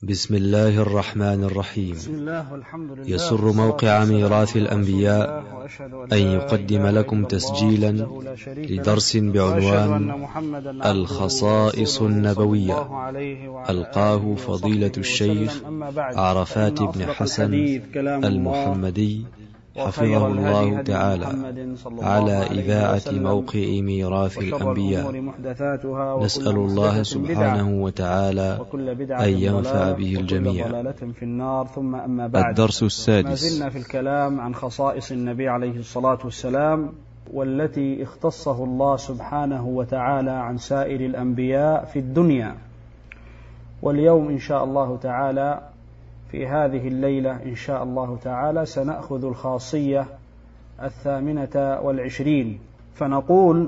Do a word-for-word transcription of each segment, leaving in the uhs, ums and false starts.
بسم الله الرحمن الرحيم. بسم الله والحمد لله. يسر موقع ميراث الأنبياء أن يقدم لكم تسجيلا لدرس بعنوان الخصائص النبوية ألقاه فضيلة الشيخ عرفات بن حسن المحمدي حفظه الله تعالى على إذاعة موقع ميراث الأنبياء. نسأل الله سبحانه وتعالى أن ينفع به الجميع. الدرس السادس. ما زلنا في الكلام عن خصائص النبي عليه الصلاة والسلام، والتي اختصه الله سبحانه وتعالى عن سائر الأنبياء في الدنيا. واليوم إن شاء الله تعالى في هذه الليلة إن شاء الله تعالى سنأخذ الخاصية الثامنة والعشرين، فنقول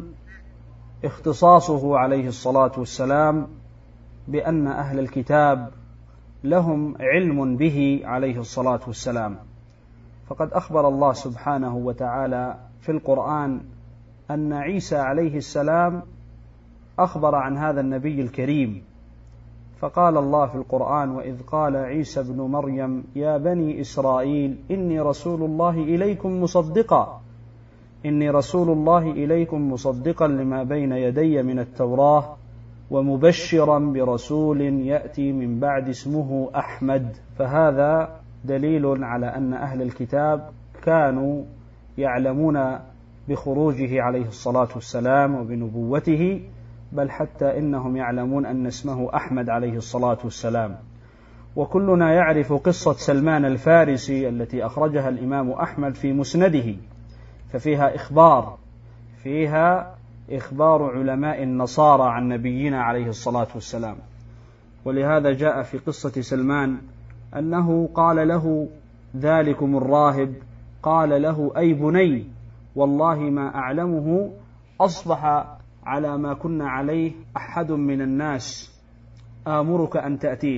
اختصاصه عليه الصلاة والسلام بأن أهل الكتاب لهم علم به عليه الصلاة والسلام. فقد أخبر الله سبحانه وتعالى في القرآن أن عيسى عليه السلام أخبر عن هذا النبي الكريم، فقال الله في القرآن: وإذ قال عيسى ابن مريم يا بني إسرائيل إني رسول الله إليكم مصدقا إني رسول الله إليكم مصدقا لما بين يدي من التوراة ومبشرا برسول يأتي من بعد اسمه أحمد. فهذا دليل على أن أهل الكتاب كانوا يعلمون بخروجه عليه الصلاة والسلام وبنبوته، بل حتى إنهم يعلمون أن اسمه أحمد عليه الصلاة والسلام. وكلنا يعرف قصة سلمان الفارسي التي أخرجها الإمام أحمد في مسنده، ففيها إخبار فيها إخبار علماء النصارى عن نبينا عليه الصلاة والسلام. ولهذا جاء في قصة سلمان أنه قال له ذلكم الراهب، قال له: أي بني، والله ما أعلمه أصبح على ما كنا عليه أحد من الناس، آمرك أن تأتيه،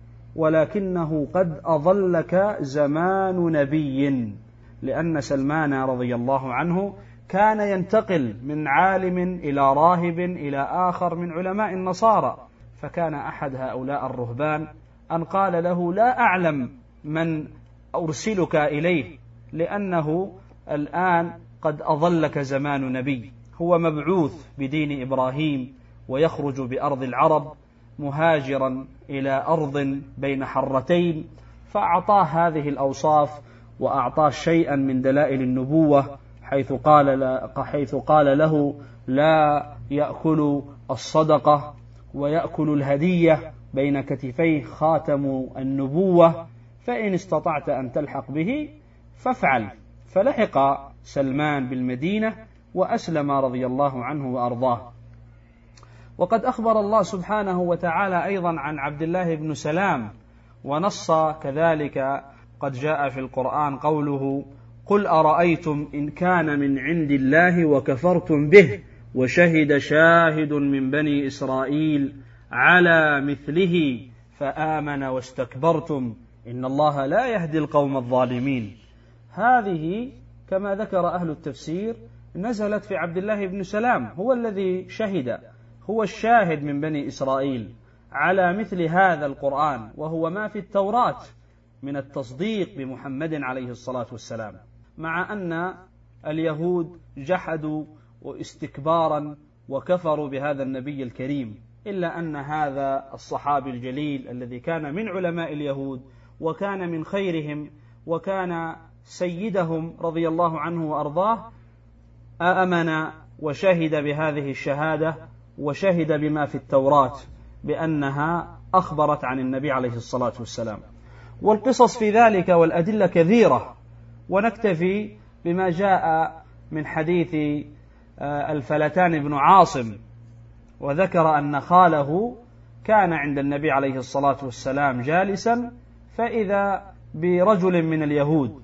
ولكنه قد أضلك زمان نبي. لأن سلمان رضي الله عنه كان ينتقل من عالم إلى راهب إلى آخر من علماء النصارى، فكان أحد هؤلاء الرهبان أن قال له: لا أعلم من أرسلك إليه، لأنه الآن قد أضلك زمان نبي. هو مبعوث بدين إبراهيم ويخرج بأرض العرب مهاجرا إلى أرض بين حرتين، فأعطاه هذه الأوصاف وأعطاه شيئا من دلائل النبوة، حيث قال حيث قال له: لا يأكل الصدقة ويأكل الهدية، بين كتفيه خاتم النبوة، فإن استطعت أن تلحق به فافعل. فلحق سلمان بالمدينة وأسلم رضي الله عنه وأرضاه. وقد أخبر الله سبحانه وتعالى أيضا عن عبد الله بن سلام، ونص كذلك قد جاء في القرآن قوله: قل أرأيتم إن كان من عند الله وكفرتم به وشهد شاهد من بني إسرائيل على مثله فآمن واستكبرتم إن الله لا يهدي القوم الظالمين. هذه كما ذكر أهل التفسير نزلت في عبد الله بن سلام، هو الذي شهد، هو الشاهد من بني إسرائيل على مثل هذا القرآن، وهو ما في التوراة من التصديق بمحمد عليه الصلاة والسلام، مع أن اليهود جحدوا واستكبارا وكفروا بهذا النبي الكريم، إلا أن هذا الصحابي الجليل الذي كان من علماء اليهود وكان من خيرهم وكان سيدهم رضي الله عنه وأرضاه آمن وشهد بهذه الشهادة، وشهد بما في التوراة بأنها أخبرت عن النبي عليه الصلاة والسلام. والقصص في ذلك والأدلة كثيرة، ونكتفي بما جاء من حديث الفلتان بن عاصم، وذكر أن خاله كان عند النبي عليه الصلاة والسلام جالسا، فإذا برجل من اليهود،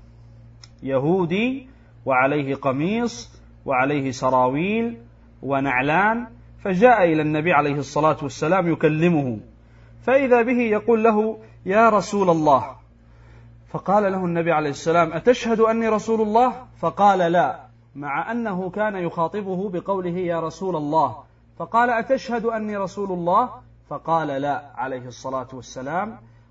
يهودي وعليه قميص وعليه سراويل ونعلان، فجاء إلى النبي عليه الصلاة والسلام يكلمه، فإذا به يقول له: يا رسول الله. فقال له النبي عليه السلام: أتشهد أني رسول الله؟ فقال: لا، مع أنه كان يخاطبه بقوله يا رسول الله، فقال: أتشهد أني رسول الله؟ فقال: لا عليه الصلاة والسلام.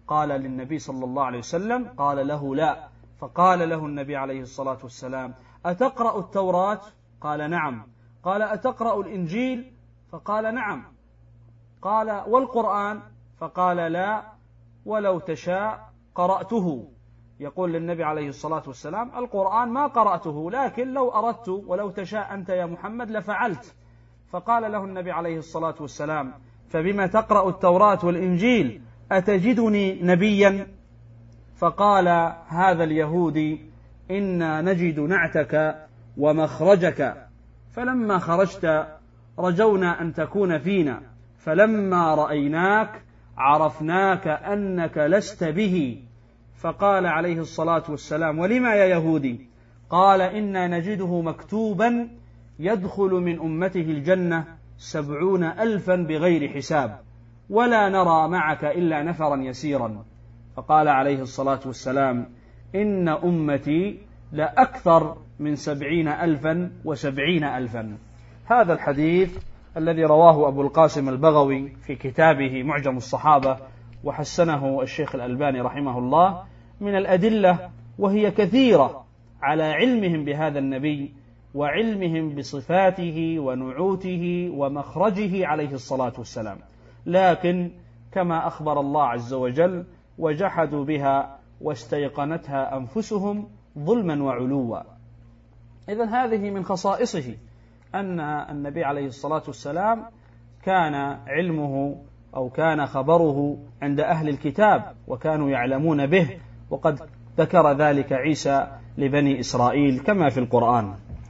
قال للنبي صلى الله عليه وسلم؟ قال له لا. فقال له النبي عليه الصلاة والسلام: أتقرأ التوراة؟ قال نعم. قال: أتقرأ الإنجيل؟ فقال نعم. قال: والقرآن؟ فقال لا، ولو تشاء قرأته. يقول للنبي عليه الصلاة والسلام: القرآن ما قرأته، لكن لو أردت ولو تشاء أنت يا محمد لفعلت. فقال له النبي عليه الصلاة والسلام: فبما تقرأ التوراة والإنجيل؟ أتجدني نبيا؟ فقال هذا اليهودي: إنا نجد نعتك ومخرجك، فلما خرجت رجونا أن تكون فينا، فلما رأيناك عرفناك أنك لست به. فقال عليه الصلاة والسلام: ولما يا يهودي؟ قال: إنا نجده مكتوبا يدخل من أمته الجنة سبعون ألفا بغير حساب، ولا نرى معك إلا نفرا يسيرا. فقال عليه الصلاة والسلام: إن أمتي لأكثر من سبعين ألفا وسبعين ألفا. هذا الحديث الذي رواه أبو القاسم البغوي في كتابه معجم الصحابة، وحسنه الشيخ الألباني رحمه الله، من الأدلة وهي كثيرة على علمهم بهذا النبي وعلمهم بصفاته ونعوته ومخرجه عليه الصلاة والسلام. لكن كما أخبر الله عز وجل: وجحدوا بها واستيقنتها أنفسهم ظلما وعلوا. إذن هذه من خصائصه، أن النبي عليه الصلاة والسلام كان علمه أو كان خبره عند أهل الكتاب وكانوا يعلمون به، وقد ذكر ذلك عيسى لبني إسرائيل كما في القرآن.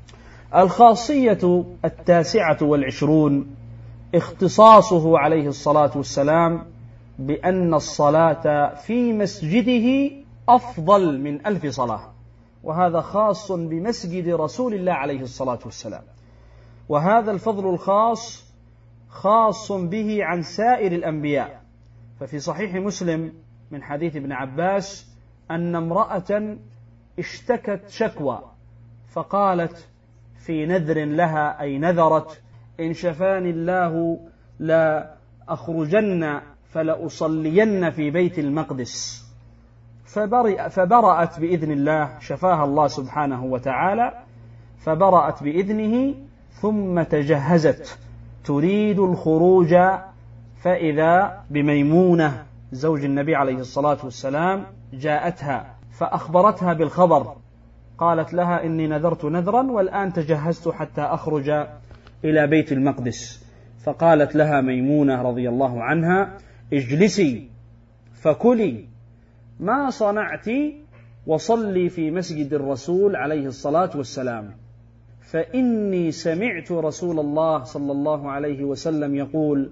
الخاصية التاسعة والعشرون اختصاصه عليه الصلاة والسلام بأن الصلاة في مسجده أفضل من ألف صلاة، وهذا خاص بمسجد رسول الله عليه الصلاة والسلام. وهذا الفضل الخاص خاص به عن سائر الأنبياء. ففي صحيح مسلم من حديث ابن عباس أن امرأة اشتكت شكوى، فقالت في نذر لها، أي نذرت: إن شفاني الله لا أخرجن فلأصلين في بيت المقدس. فبرأت بإذن الله، شفاها الله سبحانه وتعالى، فبرأت بإذنه، ثم تجهزت تريد الخروج، فإذا بميمونة زوج النبي عليه الصلاة والسلام جاءتها فأخبرتها بالخبر، قالت لها: إني نذرت نذرا والآن تجهزت حتى أخرج إلى بيت المقدس. فقالت لها ميمونة رضي الله عنها: اجلسي فكلي ما صنعت وصلي في مسجد الرسول عليه الصلاة والسلام، فإني سمعت رسول الله صلى الله عليه وسلم يقول: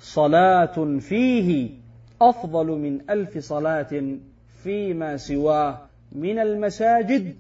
صلاة فيه أفضل من ألف صلاة فيما سواه من المساجد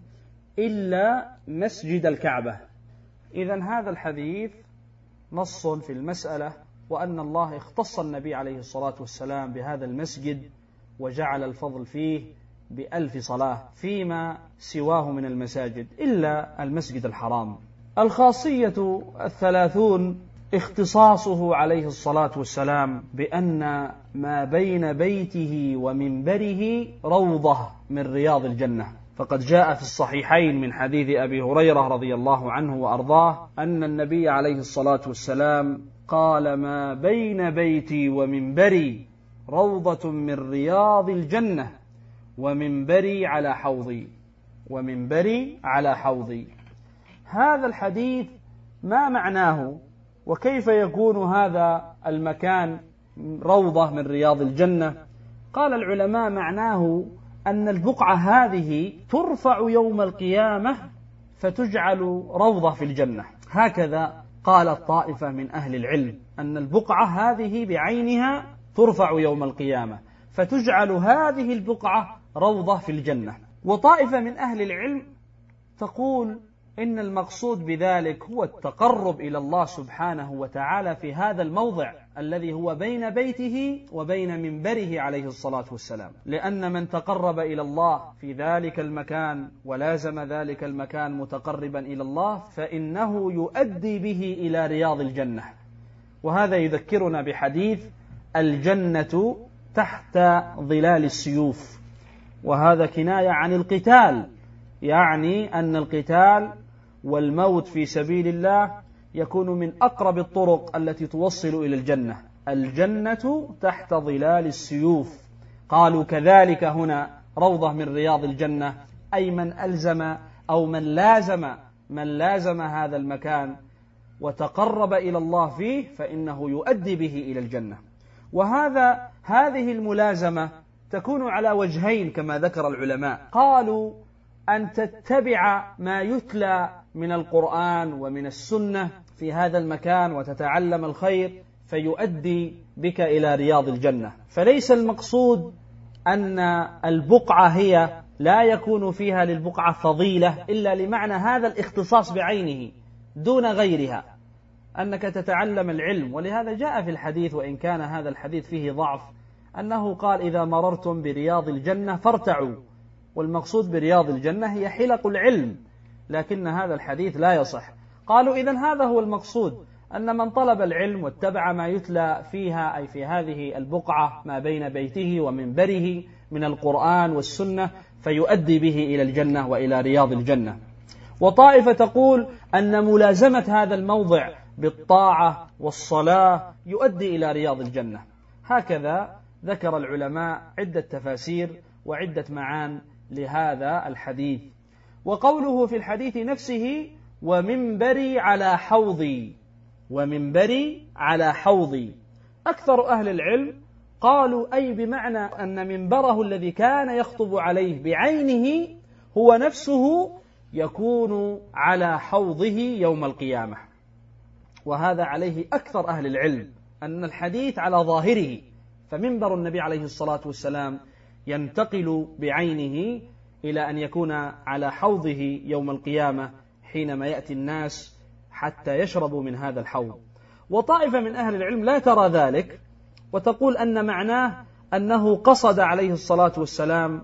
إلا مسجد الكعبة. إذن هذا الحديث نص في المسألة، وأن الله اختص النبي عليه الصلاة والسلام بهذا المسجد وجعل الفضل فيه بألف صلاة فيما سواه من المساجد إلا المسجد الحرام. الخاصية الثلاثون اختصاصه عليه الصلاة والسلام بأن ما بين بيته ومنبره روضة من رياض الجنة. فقد جاء في الصحيحين من حديث أبي هريرة رضي الله عنه وأرضاه أن النبي عليه الصلاة والسلام قال: ما بين بيتي ومنبري روضة من رياض الجنة، ومنبري على حوضي، ومنبري على حوضي. هذا الحديث ما معناه؟ وكيف يكون هذا المكان روضة من رياض الجنة؟ قال العلماء: معناه أن البقعة هذه ترفع يوم القيامة فتجعل روضة في الجنة. هكذا قال الطائفة من أهل العلم، أن البقعة هذه بعينها ترفع يوم القيامة فتجعل هذه البقعة روضة في الجنة. وطائفة من أهل العلم تقول إن المقصود بذلك هو التقرب إلى الله سبحانه وتعالى في هذا الموضع الذي هو بين بيته وبين منبره عليه الصلاة والسلام، لأن من تقرب إلى الله في ذلك المكان ولازم ذلك المكان متقربا إلى الله فإنه يؤدي به إلى رياض الجنة. وهذا يذكرنا بحديث: الجنة تحت ظلال السيوف، وهذا كناية عن القتال، يعني أن القتال والموت في سبيل الله يكون من أقرب الطرق التي توصل إلى الجنة. الجنة تحت ظلال السيوف. قالوا كذلك هنا روضة من رياض الجنة، أي من ألزم أو من لازم من لازم هذا المكان وتقرب إلى الله فيه فإنه يؤدي به إلى الجنة. وهذا هذه الملازمة تكون على وجهين كما ذكر العلماء. قالوا أن تتبع ما يتلى من القرآن ومن السنة في هذا المكان وتتعلم الخير فيؤدي بك إلى رياض الجنة. فليس المقصود أن البقعة هي لا يكون فيها للبقعة فضيلة إلا لمعنى هذا الاختصاص بعينه دون غيرها، أنك تتعلم العلم. ولهذا جاء في الحديث، وإن كان هذا الحديث فيه ضعف، أنه قال إذا مررتم برياض الجنة فارتعوا، والمقصود برياض الجنة هي حلق العلم، لكن هذا الحديث لا يصح. قالوا إذن هذا هو المقصود، أن من طلب العلم واتبع ما يتلى فيها أي في هذه البقعة ما بين بيته ومنبره من القرآن والسنة فيؤدي به إلى الجنة وإلى رياض الجنة. وطائفة تقول أن ملازمة هذا الموضع بالطاعة والصلاة يؤدي إلى رياض الجنة. هكذا ذكر العلماء عدة تفاسير وعدة معان لهذا الحديث. وقوله في الحديث نفسه ومنبري على حوضي، ومنبري على حوضي، أكثر أهل العلم قالوا أي بمعنى أن منبره الذي كان يخطب عليه بعينه هو نفسه يكون على حوضه يوم القيامة. وهذا عليه أكثر أهل العلم، أن الحديث على ظاهره، فمنبر النبي عليه الصلاة والسلام ينتقل بعينه إلى أن يكون على حوضه يوم القيامة حينما يأتي الناس حتى يشربوا من هذا الحوض. وطائفة من أهل العلم لا ترى ذلك وتقول أن معناه أنه قصد عليه الصلاة والسلام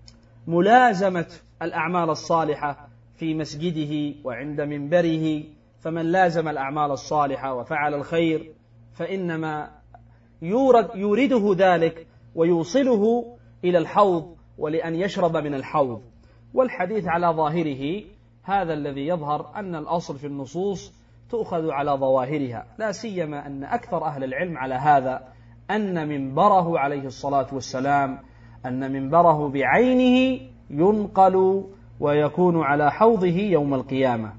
ملازمة الأعمال الصالحة في مسجده وعند منبره، فمن لازم الأعمال الصالحة وفعل الخير فإنما يورد يورده ذلك ويوصله إلى الحوض ولأن يشرب من الحوض. والحديث على ظاهره هذا الذي يظهر، أن الأصل في النصوص تؤخذ على ظواهرها، لا سيما أن أكثر أهل العلم على هذا، أن منبره عليه الصلاة والسلام أن منبره بعينه ينقل ويكون على حوضه يوم القيامة.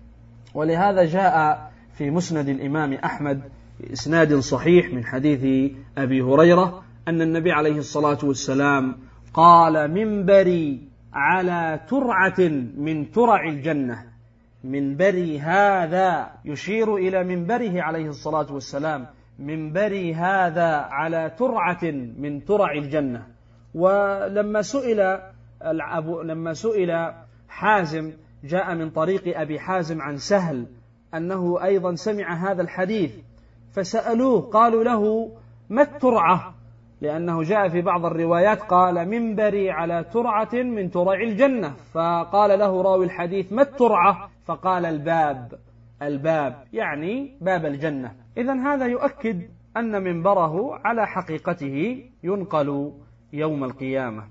ولهذا جاء في مسند الإمام أحمد بإسناد صحيح من حديث أبي هريرة أن النبي عليه الصلاة والسلام قال منبري على ترعة من ترع الجنة. منبري هذا يشير إلى منبره عليه الصلاة والسلام، منبري هذا على ترعة من ترع الجنة. ولما سئل لما سئل حازم، جاء من طريق أبي حازم عن سهل أنه أيضا سمع هذا الحديث، فسألوه قالوا له ما الترعة؟ لأنه جاء في بعض الروايات قال منبري على ترعة من ترع الجنة، فقال له راوي الحديث ما الترعة؟ فقال الباب، الباب يعني باب الجنة. إذن هذا يؤكد أن منبره على حقيقته ينقل يوم القيامة.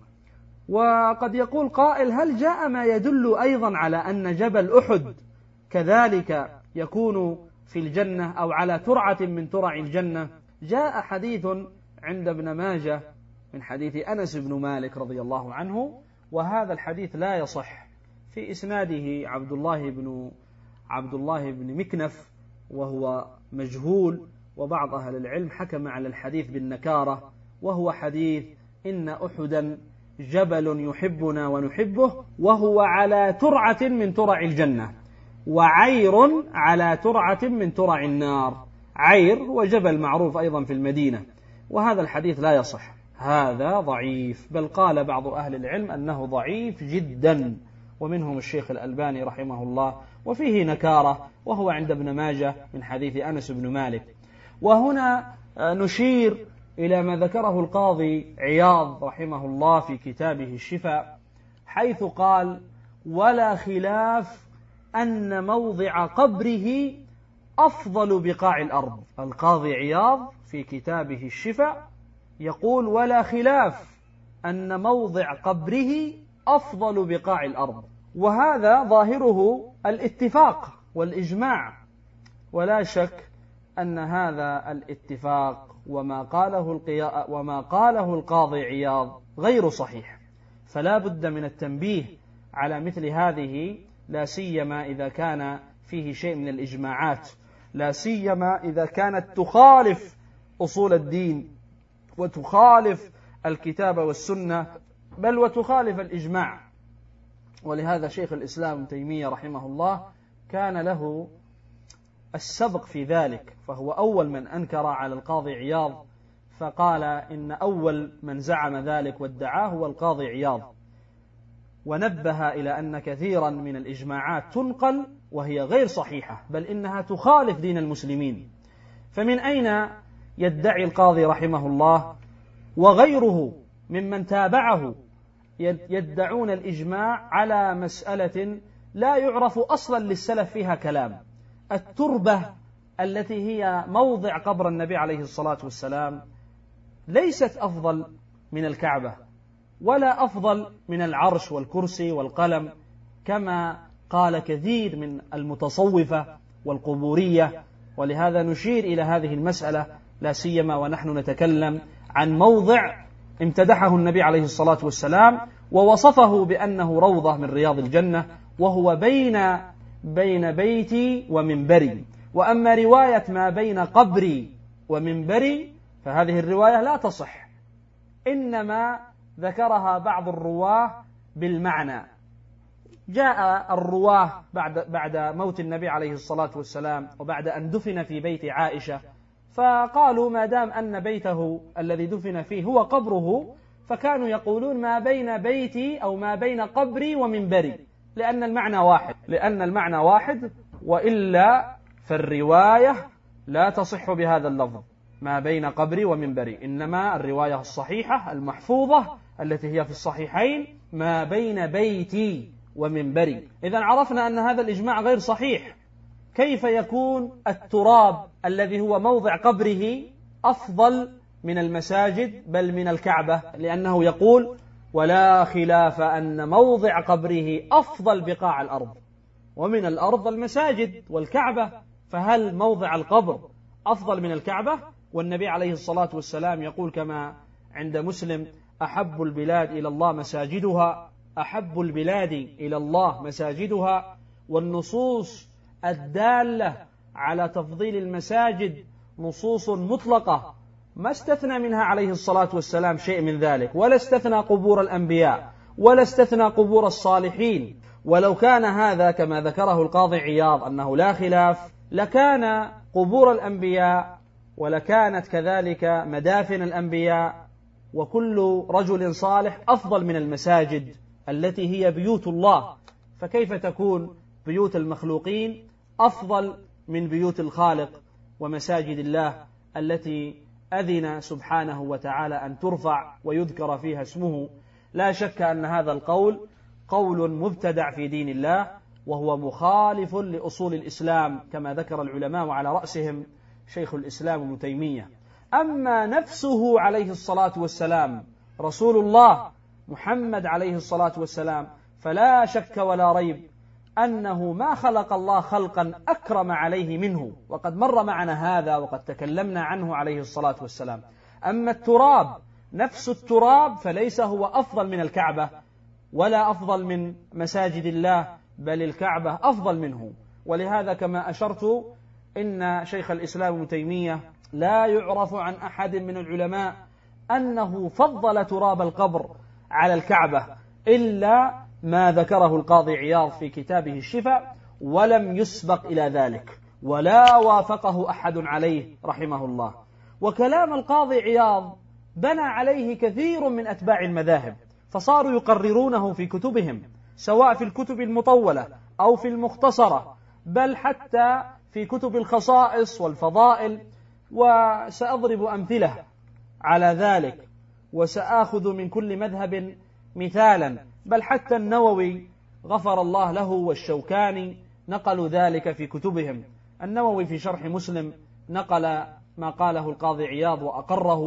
وقد يقول قائل هل جاء ما يدل أيضا على أن جبل أحد كذلك يكون في الجنة أو على ترعة من ترع الجنة؟ جاء حديث عند ابن ماجه من حديث أنس بن مالك رضي الله عنه، وهذا الحديث لا يصح، في إسناده عبد الله بن عبد الله بن مكنف وهو مجهول، وبعض أهل العلم حكم على الحديث بالنكارة، وهو حديث إن أحدا جبل يحبنا ونحبه وهو على ترعة من ترع الجنة، وعير على ترعة من ترع النار. عير هو جبل معروف أيضا في المدينة، وهذا الحديث لا يصح، هذا ضعيف، بل قال بعض أهل العلم أنه ضعيف جدا، ومنهم الشيخ الألباني رحمه الله، وفيه نكارة، وهو عند ابن ماجه من حديث أنس بن مالك. وهنا نشير إلى ما ذكره القاضي عياض رحمه الله في كتابه الشفاء، حيث قال ولا خلاف أن موضع قبره أفضل بقاع الأرض. القاضي عياض في كتابه الشفاء يقول: ولا خلاف أن موضع قبره أفضل بقاع الأرض. وهذا ظاهره الاتفاق والإجماع، ولا شك أن هذا الاتفاق وما قاله القيا... وما قاله القاضي عياض غير صحيح، فلا بد من التنبيه على مثل هذه، لا سيما إذا كان فيه شيء من الإجماعات، لا سيما إذا كانت تخالف أصول الدين وتخالف الكتاب والسنة، بل وتخالف الإجماع. ولهذا شيخ الإسلام ابن تيمية رحمه الله كان له السبق في ذلك، فهو أول من أنكر على القاضي عياض، فقال إن أول من زعم ذلك وادعاه هو القاضي عياض، ونبه إلى أن كثيرا من الإجماعات تنقل وهي غير صحيحة، بل إنها تخالف دين المسلمين. فمن أين يدعي القاضي رحمه الله وغيره ممن تابعه يدعون الإجماع على مسألة لا يعرف أصلا للسلف فيها كلام؟ التربة التي هي موضع قبر النبي عليه الصلاة والسلام ليست أفضل من الكعبة، ولا أفضل من العرش والكرسي والقلم، كما قال كثير من المتصوفة والقبورية. ولهذا نشير إلى هذه المسألة، لا سيما ونحن نتكلم عن موضع امتدحه النبي عليه الصلاة والسلام ووصفه بأنه روضة من رياض الجنة، وهو بين بين بيتي ومنبري. وأما رواية ما بين قبري ومنبري فهذه الرواية لا تصح، إنما ذكرها بعض الرواه بالمعنى. جاء الرواه بعد بعد موت النبي عليه الصلاة والسلام وبعد أن دفن في بيت عائشة، فقالوا ما دام أن بيته الذي دفن فيه هو قبره، فكانوا يقولون ما بين بيتي أو ما بين قبري ومنبري، لأن المعنى واحد لأن المعنى واحد وإلا فالرواية لا تصح بهذا اللفظ ما بين قبري ومنبري، إنما الرواية الصحيحة المحفوظة التي هي في الصحيحين ما بين بيتي ومنبري. إذن عرفنا أن هذا الإجماع غير صحيح. كيف يكون التراب الذي هو موضع قبره أفضل من المساجد بل من الكعبة؟ لأنه يقول: ولا خلاف أن موضع قبره أفضل بقاع الأرض، ومن الأرض المساجد والكعبة، فهل موضع القبر أفضل من الكعبة؟ والنبي عليه الصلاة والسلام يقول كما عند مسلم: أحب البلاد إلى الله مساجدها أحب البلاد إلى الله مساجدها. والنصوص الدالة على تفضيل المساجد نصوص مطلقة، ما استثنى منها عليه الصلاة والسلام شيء من ذلك، ولا استثنى قبور الأنبياء ولا استثنى قبور الصالحين. ولو كان هذا كما ذكره القاضي عياض أنه لا خلاف، لكان قبور الأنبياء ولكانت كذلك مدافن الأنبياء وكل رجل صالح أفضل من المساجد التي هي بيوت الله. فكيف تكون بيوت المخلوقين أفضل من بيوت الخالق ومساجد الله التي أذن سبحانه وتعالى أن ترفع ويذكر فيها اسمه؟ لا شك أن هذا القول قول مبتدع في دين الله، وهو مخالف لأصول الإسلام كما ذكر العلماء وعلى رأسهم شيخ الإسلام ابن تيمية. أما نفسه عليه الصلاة والسلام رسول الله محمد عليه الصلاة والسلام، فلا شك ولا ريب أنه ما خلق الله خلقا أكرم عليه منه، وقد مر معنا هذا وقد تكلمنا عنه عليه الصلاة والسلام. أما التراب، نفس التراب، فليس هو أفضل من الكعبة ولا أفضل من مساجد الله، بل الكعبة أفضل منه. ولهذا كما أشرت إن شيخ الإسلام ابن تيمية لا يعرف عن أحد من العلماء أنه فضل تراب القبر على الكعبة إلا ما ذكره القاضي عياض في كتابه الشفاء، ولم يسبق إلى ذلك ولا وافقه أحد عليه رحمه الله. وكلام القاضي عياض بنى عليه كثير من أتباع المذاهب، فصاروا يقررونه في كتبهم، سواء في الكتب المطولة أو في المختصرة، بل حتى في كتب الخصائص والفضائل. وسأضرب أمثلة على ذلك، وسآخذ من كل مذهب مثالا، بل حتى النووي غفر الله له والشوكاني نقلوا ذلك في كتبهم. النووي في شرح مسلم نقل ما قاله القاضي عياض وأقره،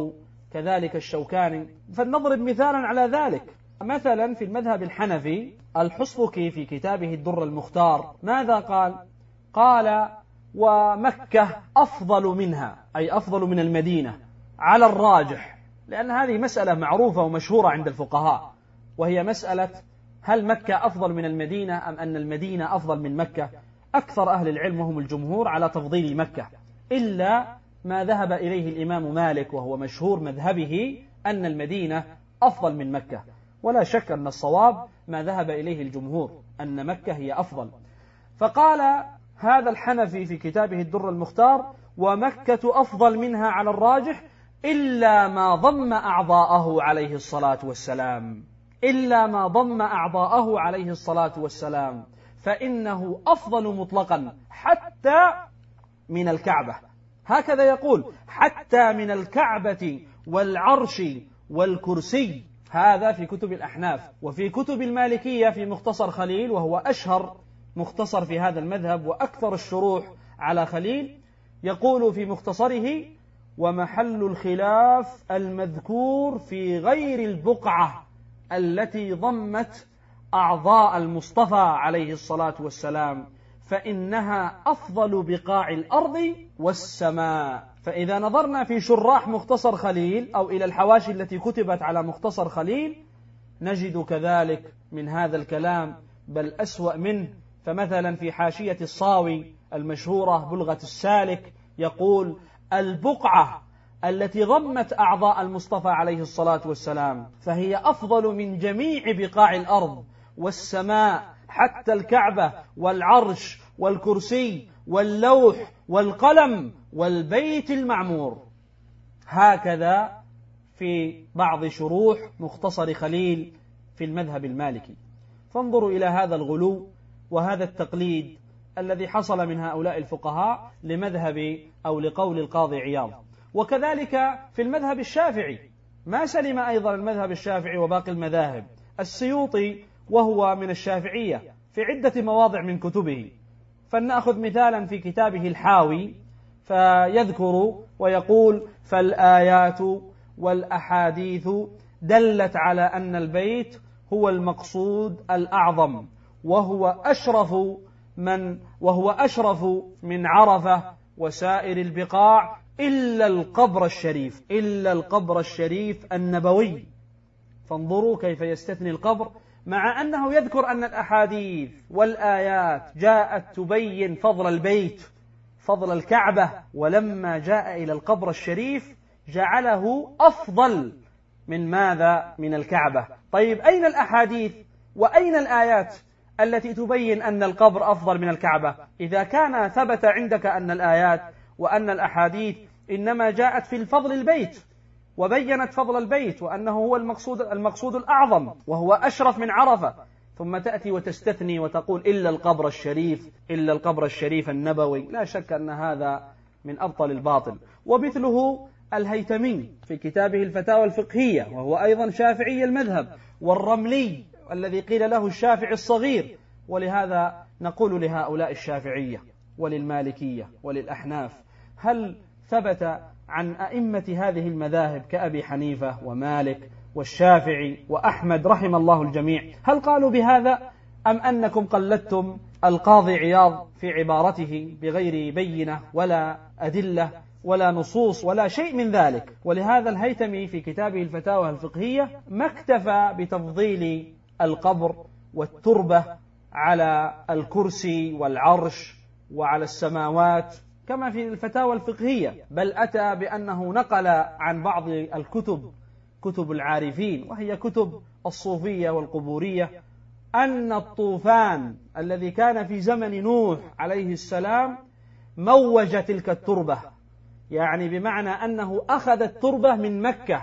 كذلك الشوكاني. فلنضرب مثالا على ذلك. مثلا في المذهب الحنفي الحصبكي في كتابه الدر المختار ماذا قال؟ قال: ومكة أفضل منها، أي أفضل من المدينة على الراجح، لأن هذه مسألة معروفة ومشهورة عند الفقهاء، وهي مسألة هل مكة أفضل من المدينة أم أن المدينة أفضل من مكة. أكثر أهل العلم وهم الجمهور على تفضيل مكة، إلا ما ذهب إليه الإمام مالك وهو مشهور مذهبه أن المدينة أفضل من مكة، ولا شك أن الصواب ما ذهب إليه الجمهور أن مكة هي أفضل. فقال هذا الحنفي في كتابه الدر المختار: ومكة أفضل منها على الراجح إلا ما ضم أعضاءه عليه الصلاة والسلام، إلا ما ضم أعضاءه عليه الصلاة والسلام، فإنه أفضل مطلقا حتى من الكعبة. هكذا يقول: حتى من الكعبة والعرش والكرسي. هذا في كتب الأحناف. وفي كتب المالكية في مختصر خليل، وهو أشهر مختصر في هذا المذهب وأكثر الشروح على خليل، يقول في مختصره: ومحل الخلاف المذكور في غير البقعة التي ضمت أعضاء المصطفى عليه الصلاة والسلام، فإنها أفضل بقاع الأرض والسماء. فإذا نظرنا في شراح مختصر خليل أو إلى الحواشي التي كتبت على مختصر خليل نجد كذلك من هذا الكلام بل أسوأ منه. فمثلا في حاشية الصاوي المشهورة بلغة السالك يقول: البقعة التي ضمت أعضاء المصطفى عليه الصلاة والسلام فهي أفضل من جميع بقاع الأرض والسماء، حتى الكعبة والعرش والكرسي واللوح والقلم والبيت المعمور. هكذا في بعض شروح مختصر خليل في المذهب المالكي. فانظروا إلى هذا الغلو وهذا التقليد الذي حصل من هؤلاء الفقهاء لمذهب أو لقول القاضي عياض. وكذلك في المذهب الشافعي ما سلم أيضا المذهب الشافعي وباقي المذاهب. السيوطي وهو من الشافعية في عدة مواضع من كتبه، فلنأخذ مثالا في كتابه الحاوي فيذكر ويقول: فالآيات والأحاديث دلت على أن البيت هو المقصود الأعظم، وهو أشرف من وهو أشرف من عرفة وسائر البقاع إلا القبر الشريف، إلا القبر الشريف النبوي. فانظروا كيف يستثني القبر، مع أنه يذكر أن الأحاديث والآيات جاءت تبين فضل البيت، فضل الكعبة، ولما جاء إلى القبر الشريف جعله أفضل من ماذا؟ من الكعبة. طيب أين الأحاديث وأين الآيات التي تبين أن القبر أفضل من الكعبة؟ إذا كان ثبت عندك أن الآيات وأن الأحاديث إنما جاءت في الفضل البيت وبينت فضل البيت وأنه هو المقصود, المقصود الأعظم وهو أشرف من عرفة، ثم تأتي وتستثني وتقول إلا القبر الشريف، إلا القبر الشريف النبوي، لا شك أن هذا من أبطل الباطل. ومثله الهيتمي في كتابه الفتاوى الفقهية وهو أيضا شافعي المذهب، والرملي الذي قيل له الشافعي الصغير. ولهذا نقول لهؤلاء الشافعية وللمالكية وللأحناف: هل ثبت عن أئمة هذه المذاهب كأبي حنيفة ومالك والشافعي وأحمد رحم الله الجميع، هل قالوا بهذا أم أنكم قلدتم القاضي عياض في عبارته بغير بينة ولا أدلة ولا نصوص ولا شيء من ذلك؟ ولهذا الهيتمي في كتابه الفتاوى الفقهية ما اكتفى بتفضيل القبر والتربة على الكرسي والعرش وعلى السماوات كما في الفتاوى الفقهية، بل أتى بأنه نقل عن بعض الكتب، كتب العارفين وهي كتب الصوفية والقبورية، أن الطوفان الذي كان في زمن نوح عليه السلام موج تلك التربة، يعني بمعنى أنه أخذ التربة من مكة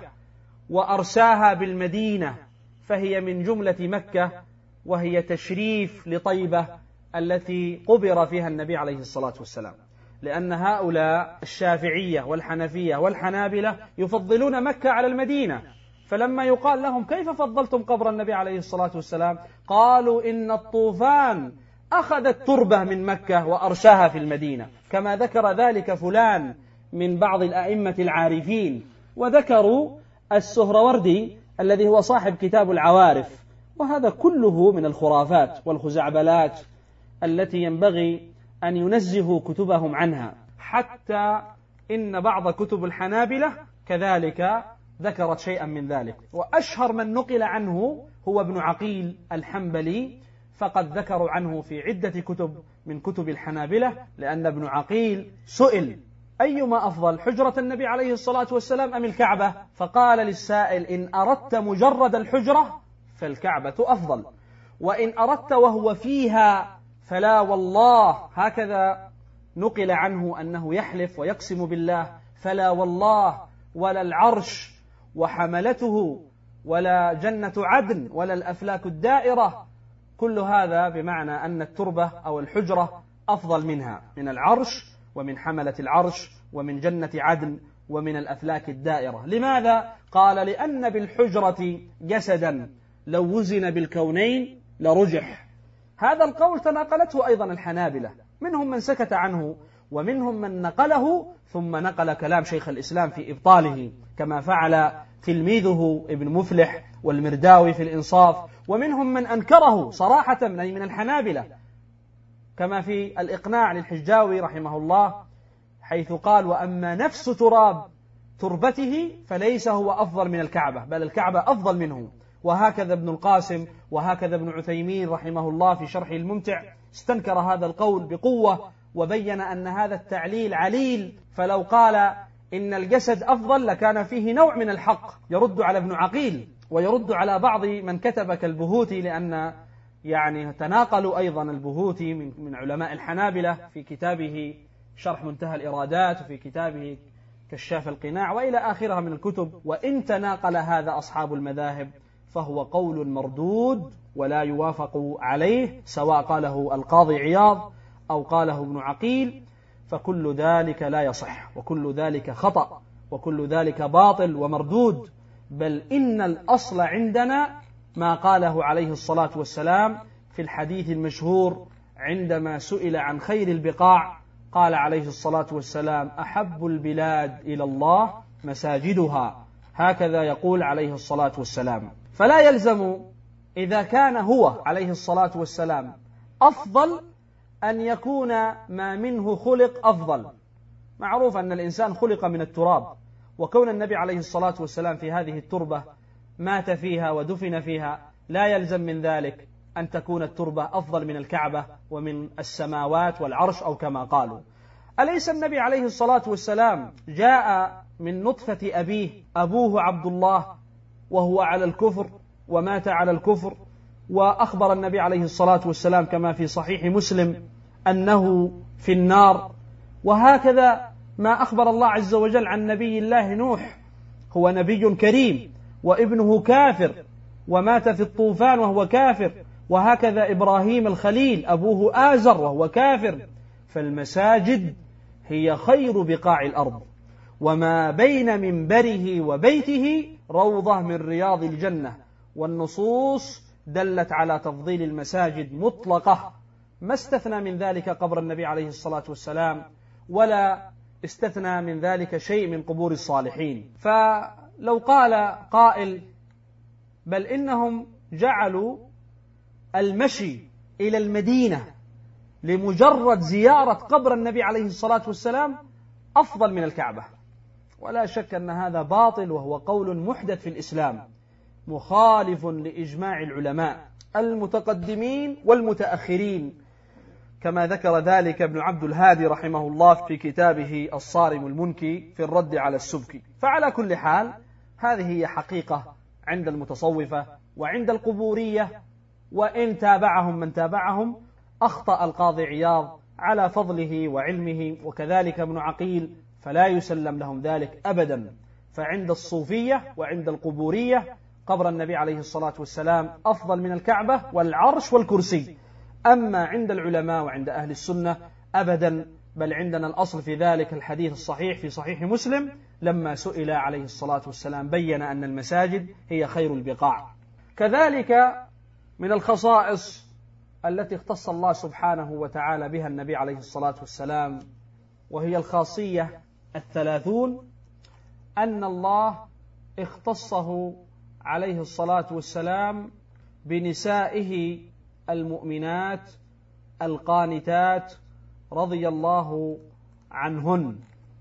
وأرساها بالمدينة، فهي من جملة مكة، وهي تشريف لطيبة التي قبر فيها النبي عليه الصلاة والسلام. لأن هؤلاء الشافعية والحنفية والحنابلة يفضلون مكة على المدينة، فلما يقال لهم كيف فضلتم قبر النبي عليه الصلاة والسلام؟ قالوا إن الطوفان أخذ التربة من مكة وأرساها في المدينة، كما ذكر ذلك فلان من بعض الأئمة العارفين وذكروا السهروردي الذي هو صاحب كتاب العوارف، وهذا كله من الخرافات والخزعبلات التي ينبغي أن ينزهوا كتبهم عنها، حتى إن بعض كتب الحنابلة كذلك ذكرت شيئا من ذلك. وأشهر من نقل عنه هو ابن عقيل الحنبلي، فقد ذكروا عنه في عدة كتب من كتب الحنابلة، لأن ابن عقيل سئل أيما أفضل، حجرة النبي عليه الصلاة والسلام أم الكعبة؟ فقال للسائل: إن أردت مجرد الحجرة فالكعبة أفضل، وإن أردت وهو فيها فلا والله. هكذا نقل عنه أنه يحلف ويقسم بالله: فلا والله ولا العرش وحملته ولا جنة عدن ولا الأفلاك الدائرة. كل هذا بمعنى أن التربة أو الحجرة أفضل منها، من العرش ومن حملة العرش ومن جنة عدن ومن الأفلاك الدائرة. لماذا؟ قال: لأن بالحجرة جسدا لو وزن بالكونين لرجح. هذا القول تناقلته أيضا الحنابلة، منهم من سكت عنه ومنهم من نقله ثم نقل كلام شيخ الإسلام في إبطاله، كما فعل تلميذه ابن مفلح والمرداوي في الإنصاف، ومنهم من أنكره صراحة من الحنابلة، كما في الإقناع للحجاوي رحمه الله، حيث قال: وأما نفس تراب تربته فليس هو أفضل من الكعبة، بل الكعبة أفضل منه. وهكذا ابن القاسم وهكذا ابن عثيمين رحمه الله في شرح الممتع استنكر هذا القول بقوة، وبين أن هذا التعليل عليل، فلو قال إن الجسد أفضل لكان فيه نوع من الحق، يرد على ابن عقيل ويرد على بعض من كتب كالبهوتي، لأن يعني تناقلوا أيضا البهوتي من علماء الحنابلة في كتابه شرح منتهى الإرادات وفي كتابه كشاف القناع وإلى آخرها من الكتب. وإن تناقل هذا أصحاب المذاهب فهو قول مردود ولا يوافق عليه، سواء قاله القاضي عياض أو قاله ابن عقيل، فكل ذلك لا يصح، وكل ذلك خطأ، وكل ذلك باطل ومردود. بل إن الأصل عندنا ما قاله عليه الصلاة والسلام في الحديث المشهور عندما سئل عن خير البقاع، قال عليه الصلاة والسلام: أحب البلاد إلى الله مساجدها. هكذا يقول عليه الصلاة والسلام. فلا يلزم إذا كان هو عليه الصلاة والسلام أفضل أن يكون ما منه خلق أفضل. معروف أن الإنسان خلق من التراب، وكون النبي عليه الصلاة والسلام في هذه التربة مات فيها ودفن فيها لا يلزم من ذلك أن تكون التربة أفضل من الكعبة ومن السماوات والعرش أو كما قالوا. أليس النبي عليه الصلاة والسلام جاء من نطفة أبيه، أبوه عبد الله وهو على الكفر ومات على الكفر، وأخبر النبي عليه الصلاة والسلام كما في صحيح مسلم أنه في النار. وهكذا ما أخبر الله عز وجل عن نبي الله نوح، هو نبي كريم وابنه كافر ومات في الطوفان وهو كافر، وهكذا إبراهيم الخليل أبوه آزر وهو كافر. فالمساجد هي خير بقاع الأرض، وما بين منبره وبيته روضة من رياض الجنة. والنصوص دلت على تفضيل المساجد مطلقة، ما استثنى من ذلك قبر النبي عليه الصلاة والسلام، ولا استثنى من ذلك شيء من قبور الصالحين. فلو قال قائل: بل إنهم جعلوا المشي إلى المدينة لمجرد زيارة قبر النبي عليه الصلاة والسلام أفضل من الكعبة، ولا شك أن هذا باطل، وهو قول محدث في الإسلام مخالف لإجماع العلماء المتقدمين والمتأخرين، كما ذكر ذلك ابن عبد الهادي رحمه الله في كتابه الصارم المنكي في الرد على السبكي. فعلى كل حال هذه هي حقيقة عند المتصوفة وعند القبورية، وإن تابعهم من تابعهم أخطأ القاضي عياض على فضله وعلمه، وكذلك ابن عقيل، فلا يسلم لهم ذلك أبدا. فعند الصوفية وعند القبورية قبر النبي عليه الصلاة والسلام أفضل من الكعبة والعرش والكرسي. أما عند العلماء وعند أهل السنة أبدا، بل عندنا الأصل في ذلك الحديث الصحيح في صحيح مسلم لما سئل عليه الصلاة والسلام بين أن المساجد هي خير البقاع. كذلك من الخصائص التي اختص الله سبحانه وتعالى بها النبي عليه الصلاة والسلام، وهي الخاصية الثلاثون، أن الله اختصه عليه الصلاة والسلام بنسائه المؤمنات القانتات رضي الله عنهن،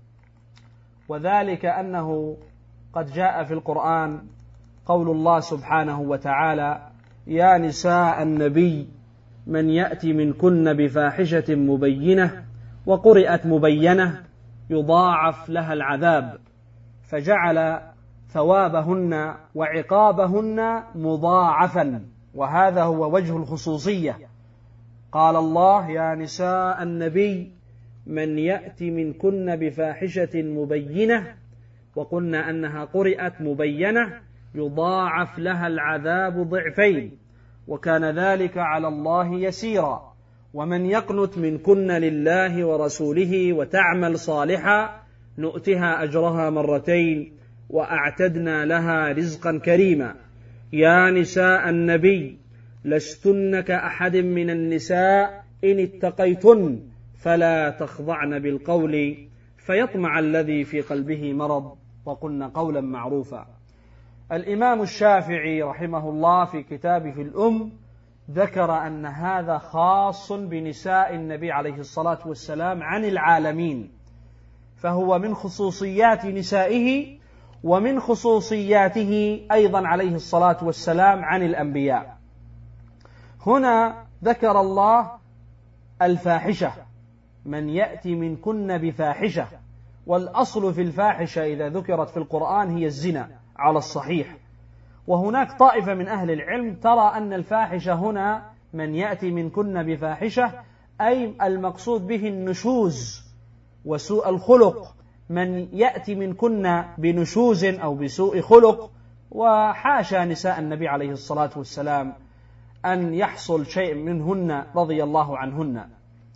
وذلك أنه قد جاء في القرآن قول الله سبحانه وتعالى: يا نساء النبي من يأتي منكن بفاحشة مبينة وقرئت مبينة يضاعف لها العذاب، فجعل ثوابهن وعقابهن مضاعفا، وهذا هو وجه الخصوصية. قال الله: يا نساء النبي من يأتي منكن بفاحشة مبينة، وقلنا أنها قرئت مبينة، يضاعف لها العذاب ضعفين، وكان ذلك على الله يسيرا. ومن يقنت منكن لله ورسوله وتعمل صالحا نؤتها أجرها مرتين وأعتدنا لها رزقا كريما. يا نساء النبي لستن كأحد من النساء إن اتقيتن فلا تخضعن بالقول فيطمع الذي في قلبه مرض وقلن قولا معروفا. الإمام الشافعي رحمه الله في كتابه الأم ذكر أن هذا خاص بنساء النبي عليه الصلاة والسلام عن العالمين، فهو من خصوصيات نسائه ومن خصوصياته أيضا عليه الصلاة والسلام عن الأنبياء. هنا ذكر الله الفاحشة، من يأتي منكن بفاحشة، والأصل في الفاحشة إذا ذكرت في القرآن هي الزنا على الصحيح. وهناك طائفة من أهل العلم ترى أن الفاحشة هنا من يأتي منكن بفاحشة أي المقصود به النشوز وسوء الخلق، من يأتي منكن بنشوز أو بسوء خلق، وحاشا نساء النبي عليه الصلاة والسلام أن يحصل شيء منهن رضي الله عنهن.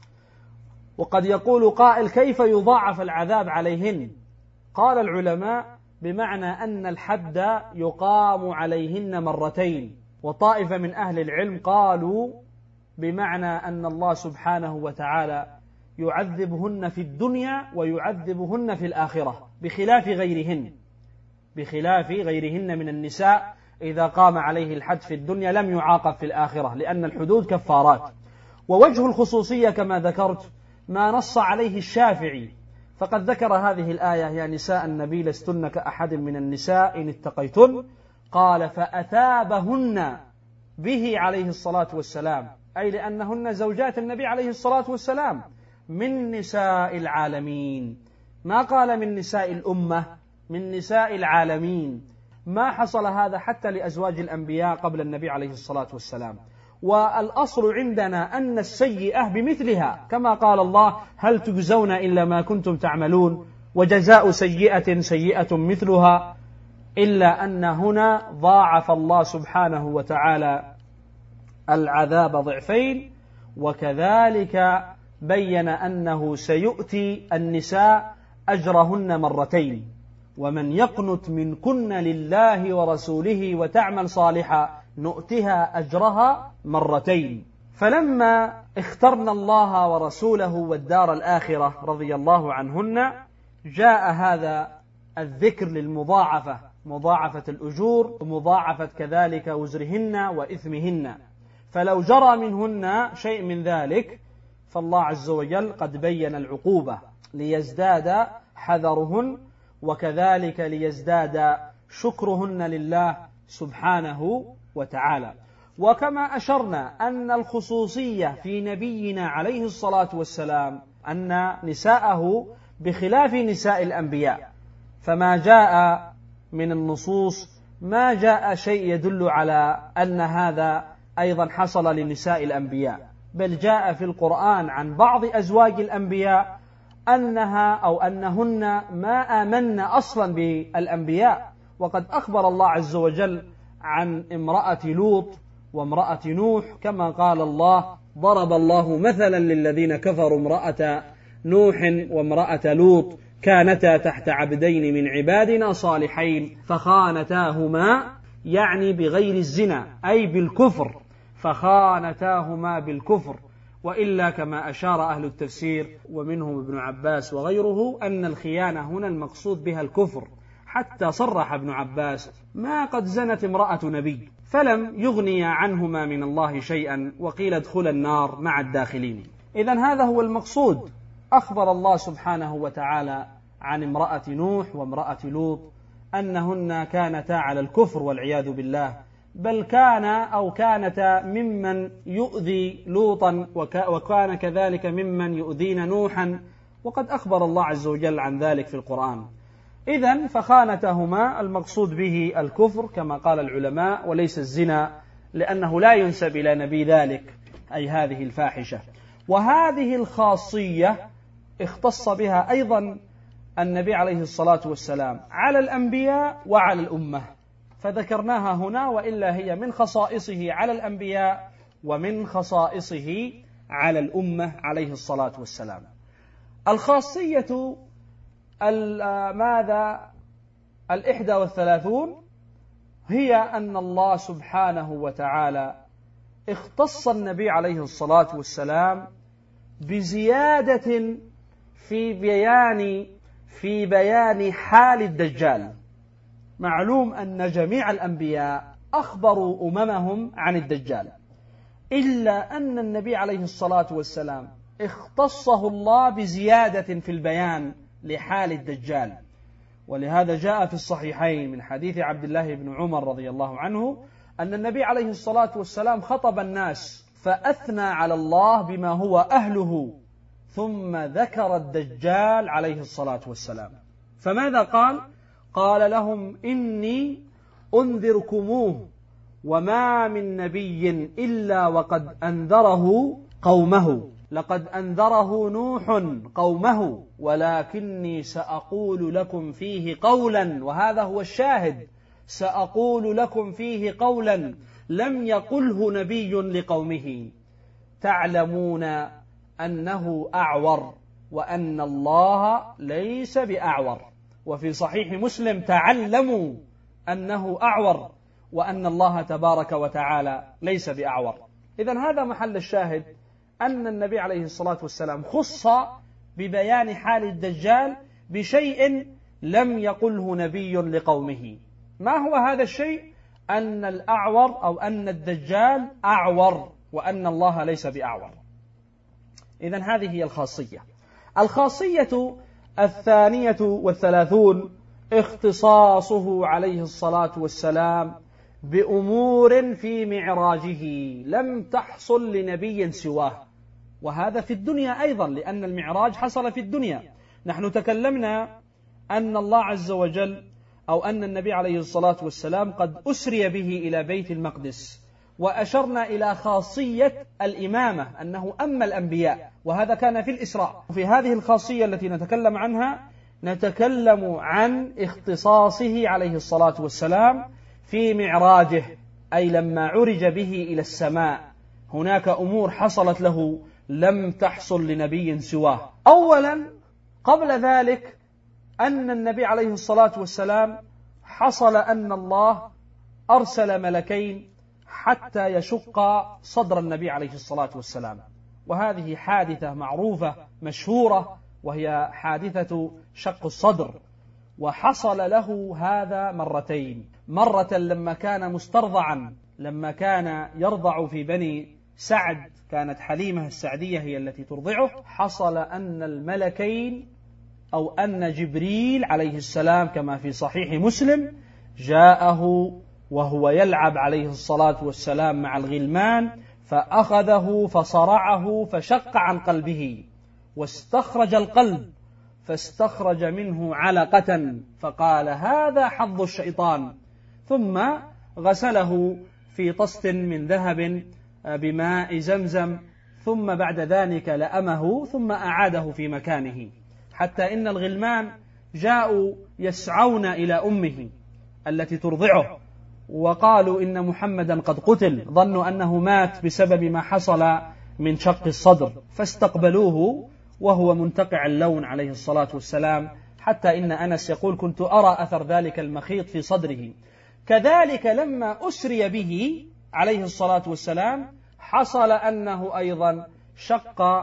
وقد يقول قائل: كيف يضاعف العذاب عليهن؟ قال العلماء: بمعنى أن الحد يقام عليهن مرتين. وطائفة من أهل العلم قالوا بمعنى أن الله سبحانه وتعالى يعذبهن في الدنيا ويعذبهن في الآخرة، بخلاف غيرهن بخلاف غيرهن من النساء، إذا قام عليه الحد في الدنيا لم يعاقب في الآخرة، لأن الحدود كفارات. ووجه الخصوصية كما ذكرت ما نص عليه الشافعي، فقد ذكر هذه الآية: يا نساء النبي لستن كأحد من النساء إن اتقيتن، قال: فأثابهن به عليه الصلاة والسلام، أي لأنهن زوجات النبي عليه الصلاة والسلام من نساء العالمين، ما قال من نساء الأمة، من نساء العالمين. ما حصل هذا حتى لأزواج الأنبياء قبل النبي عليه الصلاة والسلام. والأصل عندنا أن السيئة بمثلها، كما قال الله: هل تجزون إلا ما كنتم تعملون وجزاء سيئة سيئة مثلها، إلا أن هنا ضاعف الله سبحانه وتعالى العذاب ضعفين، وكذلك بين أنه سيؤتي النساء أجرهن مرتين. ومن يقنت منكن لله ورسوله وتعمل صالحا نؤتها أجرها مرتين. فلما اخترنا الله ورسوله والدار الآخرة رضي الله عنهن، جاء هذا الذكر للمضاعفة، مضاعفة الأجور ومضاعفة كذلك وزرهن وإثمهن. فلو جرى منهن شيء من ذلك فالله عز وجل قد بين العقوبة ليزداد حذرهن، وكذلك ليزداد شكرهن لله سبحانه وتعالى. وكما أشرنا أن الخصوصية في نبينا عليه الصلاة والسلام أن نساءه بخلاف نساء الأنبياء، فما جاء من النصوص ما جاء شيء يدل على أن هذا أيضا حصل لنساء الأنبياء، بل جاء في القرآن عن بعض أزواج الأنبياء أنها أو أنهن ما آمن أصلا بالأنبياء. وقد أخبر الله عز وجل عن امرأة لوط وامرأة نوح، كما قال الله: ضرب الله مثلا للذين كفروا امرأة نوح وامرأة لوط كانتا تحت عبدين من عبادنا صالحين فخانتاهما، يعني بغير الزنا أي بالكفر، فخانتاهما بالكفر. وإلا كما أشار أهل التفسير ومنهم ابن عباس وغيره أن الخيانة هنا المقصود بها الكفر، حتى صرح ابن عباس: ما قد زنت امرأة نبي، فلم يغني عنهما من الله شيئا، وقيل ادخل النار مع الداخلين. إذن هذا هو المقصود. أخبر الله سبحانه وتعالى عن امرأة نوح وامرأة لوط أنهن كانتا على الكفر والعياذ بالله، بل كان أو كانتا ممن يؤذي لوطا، وكان كذلك ممن يؤذين نوحا، وقد أخبر الله عز وجل عن ذلك في القرآن. إذن فخانتهما المقصود به الكفر كما قال العلماء، وليس الزنا، لأنه لا ينسب إلى نبي ذلك، أي هذه الفاحشة. وهذه الخاصية اختص بها أيضا النبي عليه الصلاة والسلام على الأنبياء وعلى الأمة، فذكرناها هنا، وإلا هي من خصائصه على الأنبياء ومن خصائصه على الأمة عليه الصلاة والسلام. الخاصية ماذا؟ الإحدى والثلاثون هي أن الله سبحانه وتعالى اختص النبي عليه الصلاة والسلام بزيادة في بيان في بيان حال الدجال. معلوم أن جميع الأنبياء أخبروا أممهم عن الدجال، إلا أن النبي عليه الصلاة والسلام اختصه الله بزيادة في البيان لحال الدجال. ولهذا جاء في الصحيحين من حديث عبد الله بن عمر رضي الله عنه أن النبي عليه الصلاة والسلام خطب الناس فأثنى على الله بما هو أهله، ثم ذكر الدجال عليه الصلاة والسلام. فماذا قال؟ قال لهم: إني أنذركموه، وما من نبي إلا وقد أنذره قومه، لقد أنذره نوح قومه، ولكني سأقول لكم فيه قولا، وهذا هو الشاهد، سأقول لكم فيه قولا لم يقله نبي لقومه، تعلمون أنه أعور وأن الله ليس بأعور. وفي صحيح مسلم: تعلموا أنه أعور وأن الله تبارك وتعالى ليس بأعور. إذن هذا محل الشاهد، أن النبي عليه الصلاة والسلام خص ببيان حال الدجال بشيء لم يقله نبي لقومه. ما هو هذا الشيء؟ أن الأعور أو أن الدجال أعور وأن الله ليس بأعور. إذن هذه هي الخاصية. الخاصية الثانية والثلاثون اختصاصه عليه الصلاة والسلام بأمور في معراجه لم تحصل لنبي سواه، وهذا في الدنيا أيضا، لأن المعراج حصل في الدنيا. نحن تكلمنا أن الله عز وجل أو أن النبي عليه الصلاة والسلام قد أسري به إلى بيت المقدس، وأشرنا إلى خاصية الإمامة أنه أما الأنبياء، وهذا كان في الإسراء. في هذه الخاصية التي نتكلم عنها نتكلم عن اختصاصه عليه الصلاة والسلام في معراجه، أي لما عرج به إلى السماء هناك أمور حصلت له لم تحصل لنبي سواه. أولا قبل ذلك أن النبي عليه الصلاة والسلام حصل أن الله أرسل ملكين حتى يشق صدر النبي عليه الصلاة والسلام، وهذه حادثة معروفة مشهورة، وهي حادثة شق الصدر. وحصل له هذا مرتين، مرة لما كان مسترضعا، لما كان يرضع في بني سعد، كانت حليمة السعدية هي التي ترضعه، حصل أن الملكين أو أن جبريل عليه السلام كما في صحيح مسلم جاءه وهو يلعب عليه الصلاة والسلام مع الغلمان، فأخذه فصرعه فشق عن قلبه، واستخرج القلب فاستخرج منه علقة، فقال: هذا حظ الشيطان، ثم غسله في طست من ذهب بماء زمزم، ثم بعد ذلك لأمه ثم أعاده في مكانه، حتى إن الغلمان جاءوا يسعون إلى أمه التي ترضعه، وقالوا إن محمدا قد قتل، ظنوا أنه مات بسبب ما حصل من شق الصدر، فاستقبلوه وهو منتقع اللون عليه الصلاة والسلام، حتى إن أنس يقول: كنت أرى أثر ذلك المخيط في صدره. كذلك لما أسري به عليه الصلاة والسلام حصل أنه أيضا شق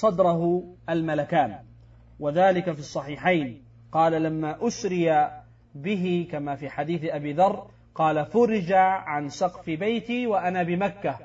صدره الملكان، وذلك في الصحيحين. قال: لما أسري به كما في حديث أبي ذر قال فرج عن سقف بيتي وأنا بمكة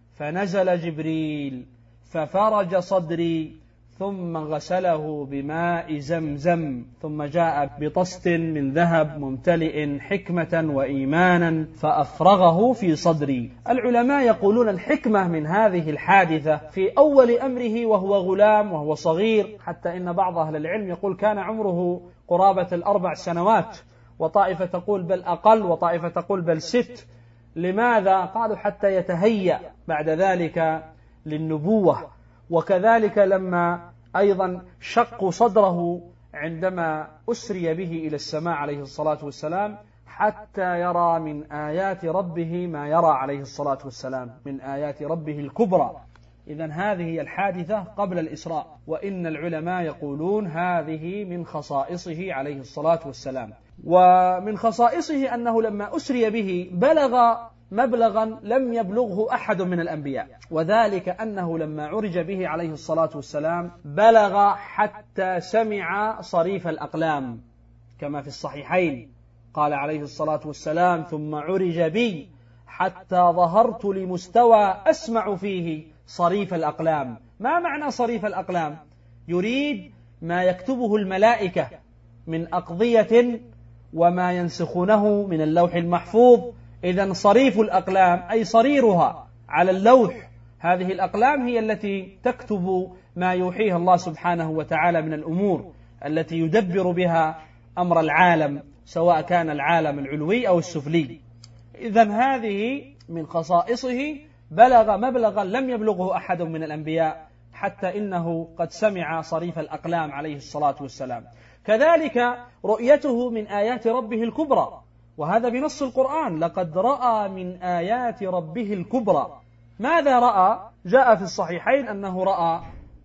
فنزل جبريل ففرج صدري ثم غسله بماء زمزم ثم جاء بطست من ذهب ممتلئ حكمة وإيمانا فأفرغه في صدري. العلماء يقولون الحكمة من هذه الحادثة في أول أمره وهو غلام وهو صغير، حتى إن بعض أهل العلم يقول كان عمره قرابة الأربع سنوات، وطائفة تقول بل أقل، وطائفة تقول بل ست. لماذا؟ قالوا حتى يتهيأ بعد ذلك للنبوة. وكذلك لما أيضا شقوا صدره عندما أسري به إلى السماء عليه الصلاة والسلام حتى يرى من آيات ربه ما يرى عليه الصلاة والسلام من آيات ربه الكبرى. إذن هذه هي الحادثة قبل الإسراء، وإن العلماء يقولون هذه من خصائصه عليه الصلاة والسلام. ومن خصائصه أنه لما أسري به بلغ مبلغا لم يبلغه أحد من الأنبياء، وذلك أنه لما عرج به عليه الصلاة والسلام بلغ حتى سمع صريف الأقلام كما في الصحيحين، قال عليه الصلاة والسلام ثم عرج بي حتى ظهرت لمستوى أسمع فيه صريف الأقلام. ما معنى صريف الأقلام؟ يريد ما يكتبه الملائكة من أقضية وما ينسخونه من اللوح المحفوظ. إذن صريف الأقلام أي صريرها على اللوح، هذه الأقلام هي التي تكتب ما يوحيه الله سبحانه وتعالى من الأمور التي يدبر بها أمر العالم، سواء كان العالم العلوي أو السفلي. إذن هذه من خصائصه، بلغ مبلغا لم يبلغه أحد من الأنبياء، حتى إنه قد سمع صريف الأقلام عليه الصلاة والسلام. كذلك رؤيته من آيات ربه الكبرى، وهذا بنص القرآن، لقد رأى من آيات ربه الكبرى. ماذا رأى؟ جاء في الصحيحين أنه رأى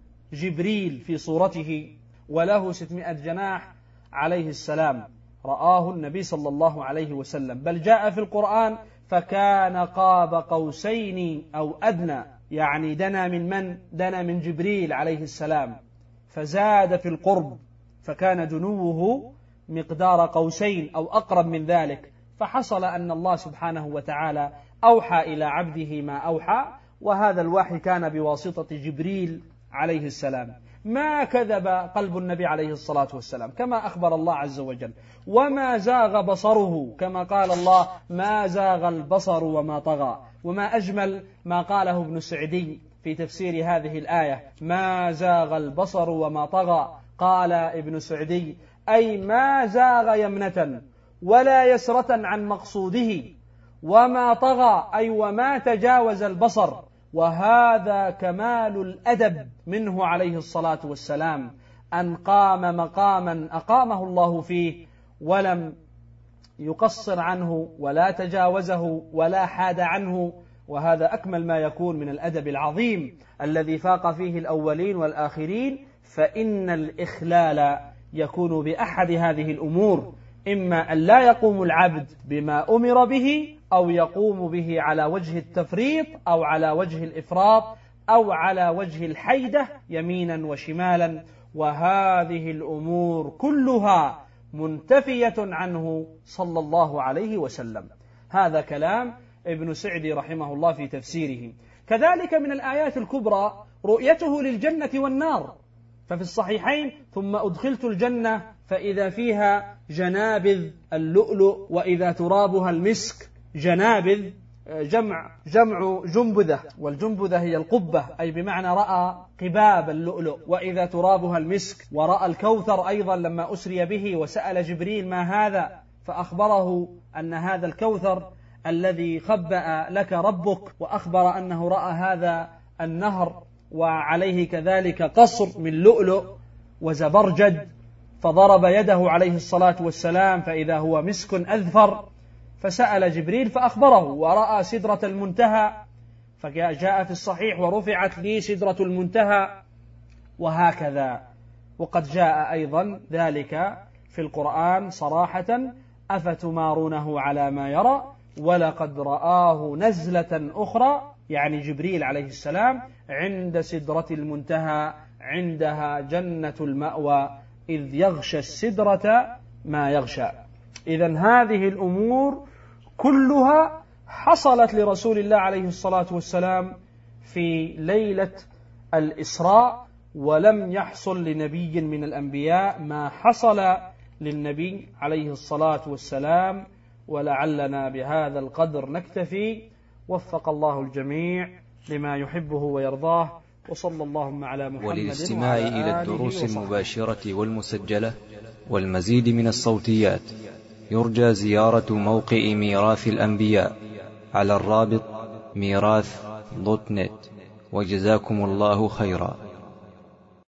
جبريل في صورته وله ستمائة جناح عليه السلام، رآه النبي صلى الله عليه وسلم. بل جاء في القرآن فكان قاب قوسين أو أدنى، يعني دنا من من؟ دنا من جبريل عليه السلام، فزاد في القرب، فكان دنوه مقدار قوسين أو أقرب من ذلك. فحصل أن الله سبحانه وتعالى أوحى إلى عبده ما أوحى، وهذا الوحي كان بواسطة جبريل عليه السلام. ما كذب قلب النبي عليه الصلاة والسلام كما أخبر الله عز وجل، وما زاغ بصره كما قال الله ما زاغ البصر وما طغى. وما أجمل ما قاله ابن سعدي في تفسير هذه الآية، ما زاغ البصر وما طغى. قال ابن سعدي أي ما زاغ يمنة ولا يسرة عن مقصوده، وما طغى أي وما تجاوز البصر. وهذا كمال الأدب منه عليه الصلاة والسلام، أن قام مقاما أقامه الله فيه ولم يقصر عنه ولا تجاوزه ولا حاد عنه. وهذا أكمل ما يكون من الأدب العظيم الذي فاق فيه الأولين والآخرين. فإن الإخلال يكون بأحد هذه الأمور، إما أن لا يقوم العبد بما أمر به، أو يقوم به على وجه التفريط أو على وجه الإفراط أو على وجه الحيدة يمينا وشمالا. وهذه الأمور كلها منتفية عنه صلى الله عليه وسلم. هذا كلام ابن سعدي رحمه الله في تفسيره. كذلك من الآيات الكبرى رؤيته للجنة والنار، ففي الصحيحين ثم أدخلت الجنة فإذا فيها جنابذ اللؤلؤ وإذا ترابها المسك. جنابذ جمع جمع جنبذة، والجنبذة هي القبة، أي بمعنى رأى قباب اللؤلؤ. وإذا ترابها المسك، ورأى الكوثر أيضا لما أسري به وسأل جبريل ما هذا، فأخبره أن هذا الكوثر الذي خبأ لك ربك، وأخبر أنه رأى هذا النهر وعليه كذلك قصر من لؤلؤ وزبرجد. فضرب يده عليه الصلاة والسلام فإذا هو مسك أذفر، فسأل جبريل فأخبره، ورأى سدرة المنتهى، فجاء في الصحيح ورفعت لي سدرة المنتهى، وهكذا. وقد جاء أيضا ذلك في القرآن صراحة أفتمارونه على ما يرى ولقد رآه نزلة أخرى، يعني جبريل عليه السلام عند سدرة المنتهى عندها جنة المأوى إذ يغشى السدرة ما يغشى. إذن هذه الأمور كلها حصلت لرسول الله عليه الصلاة والسلام في ليلة الإسراء، ولم يحصل لنبي من الأنبياء ما حصل للنبي عليه الصلاة والسلام. ولعلنا بهذا القدر نكتفي. وفق الله الجميع لما يحبه ويرضاه، وصلى اللهم على محمد. وللاستماع إلى الدروس المباشرة والمسجلة والمزيد من الصوتيات يرجى زيارة موقع ميراث الأنبياء على الرابط ميراث دوت نت. وجزاكم الله خيرا.